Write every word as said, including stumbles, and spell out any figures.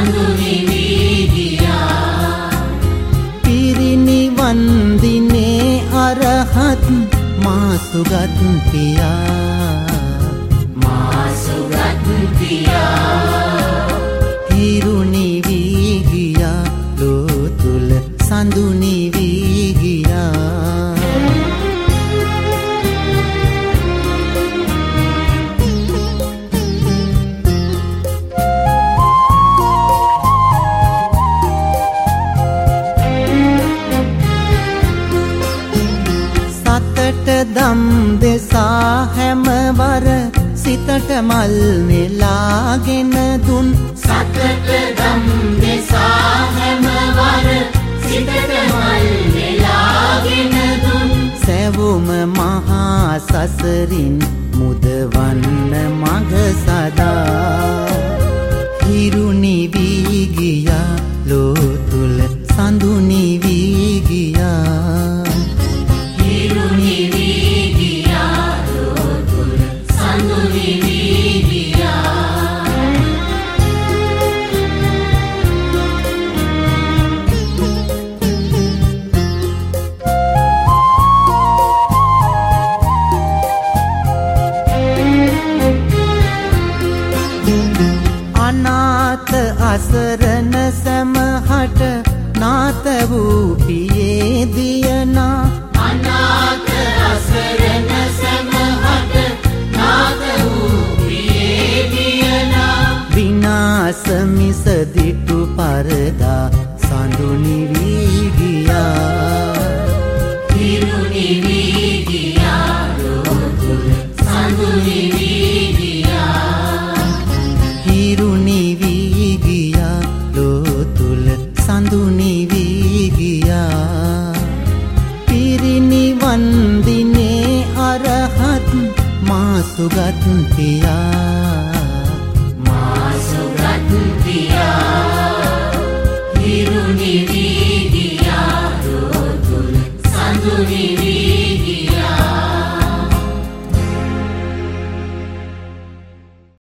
පිරිනිවන් දිනේ අරහත් මාසුගත් පියා මාසුගත් පියා හිරු නිවී ගියා ලෝ තුල සඳු නිවී ගියා දම් දෙසා හැමවර සිතට මල් නෙලාගෙන දුන් සතට දම් දෙසා හැමවර සිතට මල් නෙලාගෙන දුන් සැවුම මහා සසරින් මුදවන්න මග සදා හිරු නිවී ගියා ලෝ තුල සඳු නිවී ගියා හිරු නිවී අසරණ සමහට නාත වූ පියේ දියනා අනාථ අසරණ සමහට නාත වූ පියේ දියනා විනාශ මිස දිටු පරදා සඳු නිවී ගියා හිරු නිවී ගියා ලෝ තුල සඳු නිවී ගියා හිරු